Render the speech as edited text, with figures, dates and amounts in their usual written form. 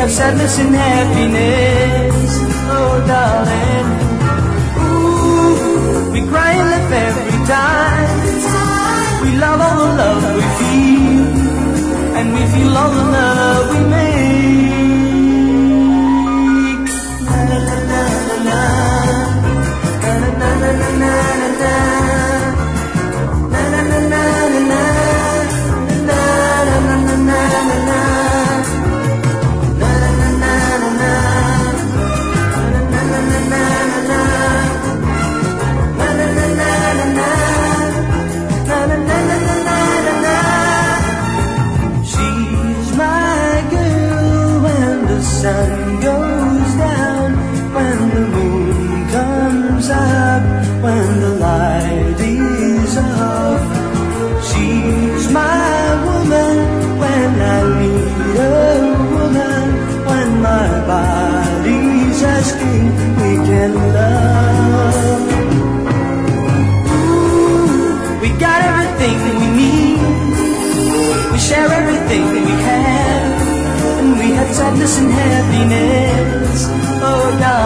have sadness and happiness. Oh darling, ooh, we cry and laugh every time. We love all the love we feel, and we feel all the love we make. La la la la la, la la la la la la, la la la la la, la la la la la. Sun goes down, when the moon comes up, when the light is off. She's my woman when I need a woman, when my body's asking we can love. Ooh, we got everything we need, we share everything we have. We had sadness and happiness. Oh God.